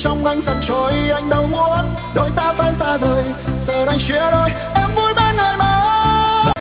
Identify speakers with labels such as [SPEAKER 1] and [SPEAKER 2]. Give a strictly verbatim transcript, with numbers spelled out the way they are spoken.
[SPEAKER 1] trong anh dần trôi anh đâu muốn đôi ta phải xa rời giờ anh chia đôi.